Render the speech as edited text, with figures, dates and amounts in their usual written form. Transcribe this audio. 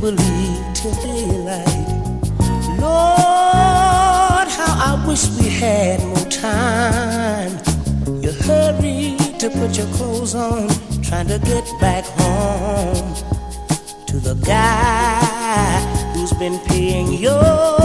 believe till daylight. Lord, how I wish we had more time. You hurry to put your clothes on, trying to get back home to the guy who's been paying your